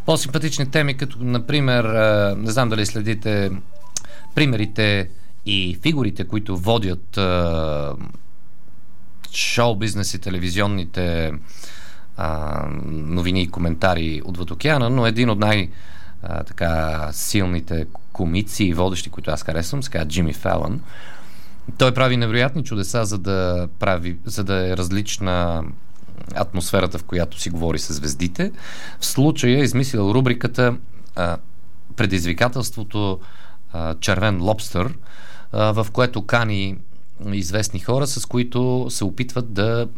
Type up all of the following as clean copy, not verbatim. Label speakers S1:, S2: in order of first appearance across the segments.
S1: По-симпатични теми, като например, не знам дали следите примерите и фигурите, които водят шоу-бизнес и телевизионните новини и коментари отвъд океана, но един от така силните комици и водещи, които аз харесвам, се казва Джимми Фалън. Той прави невероятни чудеса, за да е различна атмосферата, в която си говори с звездите. В случая е измислил рубриката Предизвикателството Червен лобстър, в което кани известни хора, с които се опитват да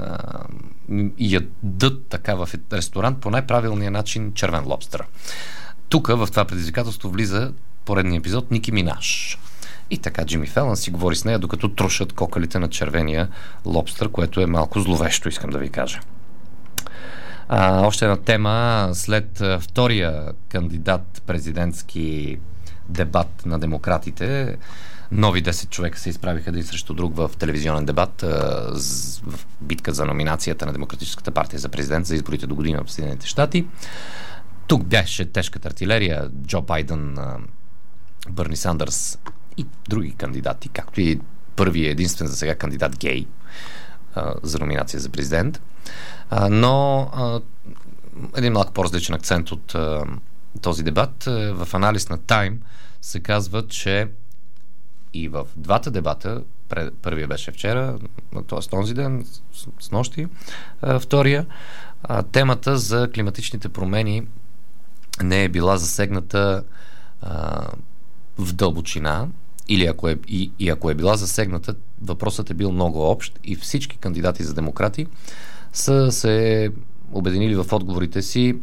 S1: ядат така в ресторант по най-правилния начин червен лобстър. Тук в това предизвикателство влиза поредния епизод Ники Минаж. И така Джимми Фалън си говори с нея, докато трошат кокалите на червения лобстър, което е малко зловещо, искам да ви кажа. Още една тема. След втория кандидат президентски дебат на демократите, нови 10 човека се изправиха един срещу друг в телевизионен дебат в битка за номинацията на Демократическата партия за президент за изборите до година в Съединените щати. Тук беше тежката артилерия. Джо Байден, Бърни Сандърс и други кандидати, както и първият единствен за сега кандидат гей за номинация за президент. Но един малко по-различен акцент от този дебат. В анализ на Time се казва, че и в двата дебата, първия беше вчера, т.е. този ден, с нощи, втория, темата за климатичните промени не е била засегната в дълбочина, или ако е била засегната, въпросът е бил много общ и всички кандидати за демократи са се обединили в отговорите си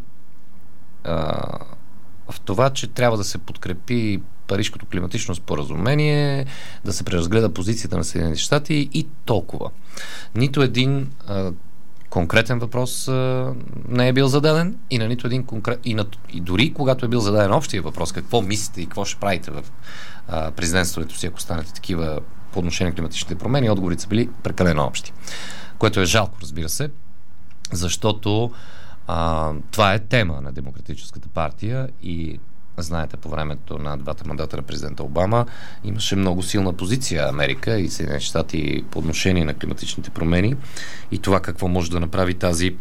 S1: в това, че трябва да се подкрепи Парижкото климатично споразумение, да се преразгледа позицията на Съединените щати и толкова. Нито един конкретен въпрос не е бил зададен и на нито един и дори когато е бил зададен общия въпрос, какво мислите и какво ще правите в президентството си, ако станете такива по отношение на климатичните промени, отговорите са били прекалено общи. Което е жалко, разбира се, защото това е тема на Демократическата партия и знаете, по времето на двата мандата на президента Обама имаше много силна позиция Америка и Съединените щати по отношение на климатичните промени и това какво може да направи тази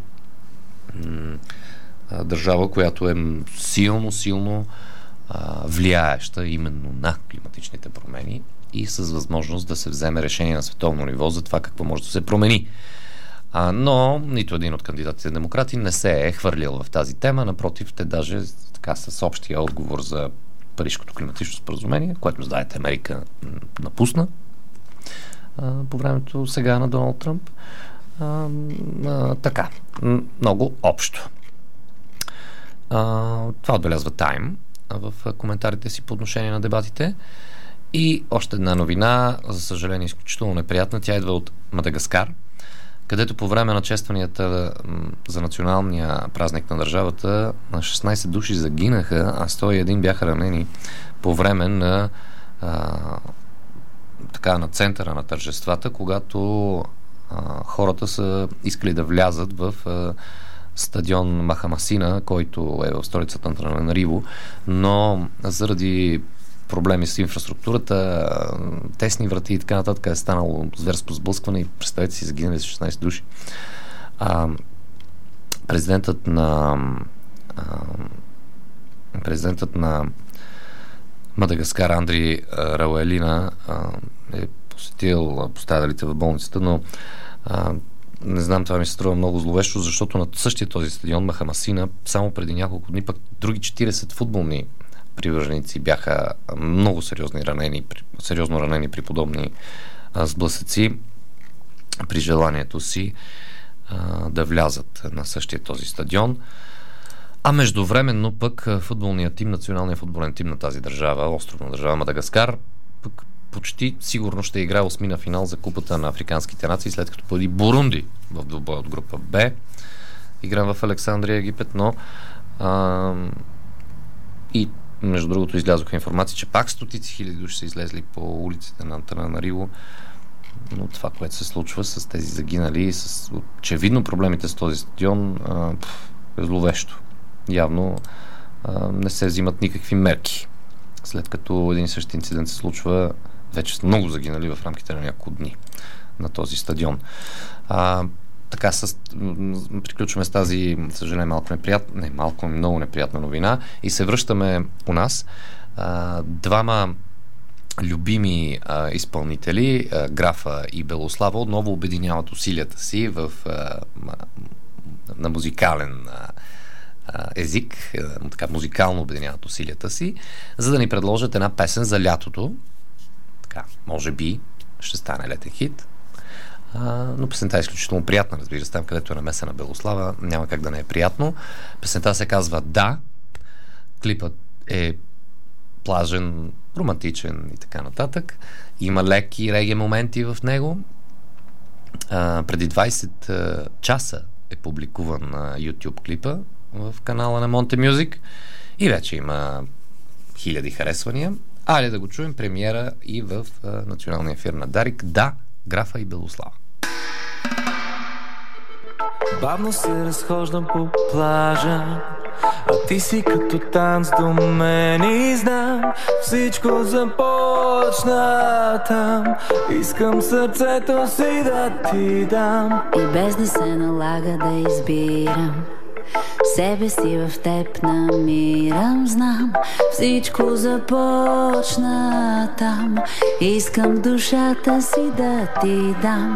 S1: държава, която е силно влияеща именно на климатичните промени и с възможност да се вземе решение на световно ниво за това какво може да се промени. Но нито един от кандидатите демократи не се е хвърлил в тази тема, напротив, те даже така с общия отговор за Парижкото климатично споразумение, което, знаете, Америка напусна по времето сега на Доналд Тръмп. Така, много общо. Това отбелязва Time в коментарите си по отношение на дебатите. И още една новина, за съжаление изключително неприятна, тя идва от Мадагаскар, където по време на честванията за националния празник на държавата на 16 души загинаха, а 101 бяха ранени по време на на центъра на тържествата, когато хората са искали да влязат в стадион Махамасина, който е в столицата на Нариво, но заради проблеми с инфраструктурата, тесни врати и така нататък е станало зверско сблъскване и представете си, загинали с 16 души. Президентът на Мадагаскар Андри Рауелина е посетил пострадалите в болницата, но не знам, това ми се струва много зловещо, защото на същия този стадион Махамасина само преди няколко дни пък други 40 футболни привърженици бяха много сериозно ранени при подобни сблъсъци при желанието си да влязат на същия този стадион. А междувременно пък футболният тим, националният футболен тим на тази държава, островна държава Мадагаскар, пък почти сигурно ще играе осмина финал за Купата на африканските нации, след като победи Бурунди в двубой от група Б. Игра в Александрия, Египет, но и между другото излязоха информации, че пак стотици хиляди души са излезли по улиците на Антананариво, но това, което се случва с тези загинали и с очевидно проблемите с този стадион е зловещо. явно не се взимат никакви мерки. След като един и същи инцидент се случва, вече са много загинали в рамките на няколко дни на този стадион. Така, приключваме с тази, съжаление, много неприятна новина и се връщаме у нас. Двама любими изпълнители, Графа и Белослава, отново обединяват усилията си на музикален език, така музикално обединяват усилията си, за да ни предложат една песен за лятото. Така, може би ще стане летен хит. Но песента е изключително приятна, разбира се, там където е намесена Белослава, няма как да не е приятно. Песента се казва "Да", клипът е плажен, романтичен и така нататък. Има леки реге моменти в него. Преди 20 часа е публикуван на YouTube клипа в канала на Monte Music и вече има хиляди харесвания. Айде да го чуем, премиера и в националния ефир на Дарик. "Да", Графа и Белослава.
S2: Бавно се разхождам по плажа, а ти си като танц до мен и знам, всичко започна там. Искам сърцето си да ти дам
S3: и без да се налага да избирам, себе си в теб намирам. Знам, всичко започна там. Искам душата си да ти дам.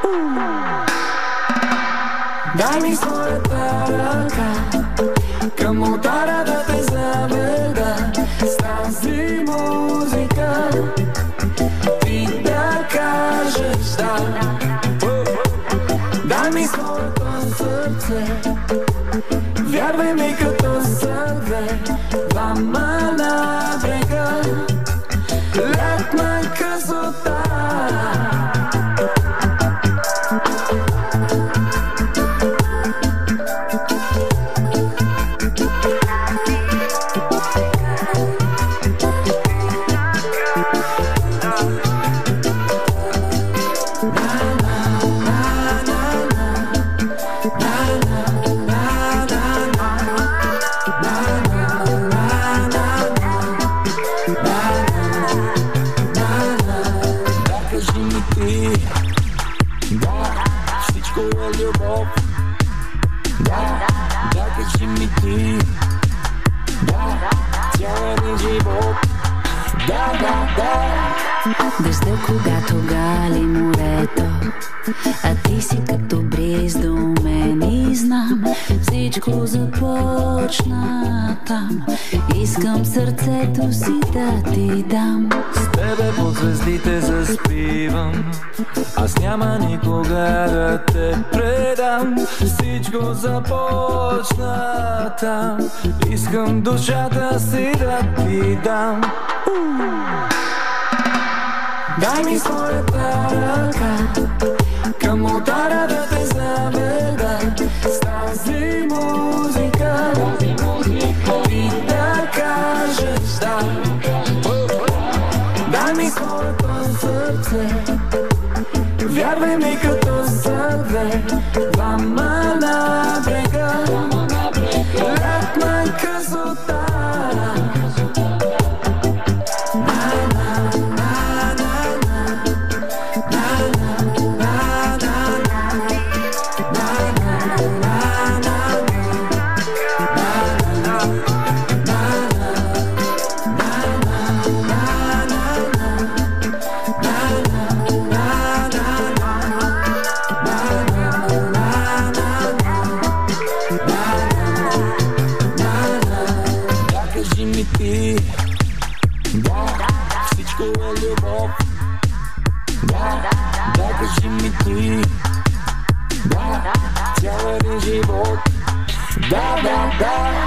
S2: Дай ми своята ръка, към ултара да те заведа с тази музика. Ти да кажеш да. Дай ми своето сърце, вярвай ми като сърве, двама на брега, летна късота.
S3: Дъжда, когато гали морето, а ти си като бриз до мен и знам, всичко започна там. Искам сърцето си да ти дам.
S2: С тебе под звездите заспивам, аз няма никога да те предам. Всичко започна там. Искам душата си да ти дам. Дай ми своята ръка, към ултара да те заведа с тази музика. Ти да кажеш да. Дай ми своето сърце, вярвай ми като сърве, двама на брега, летна късота. Да, да, да.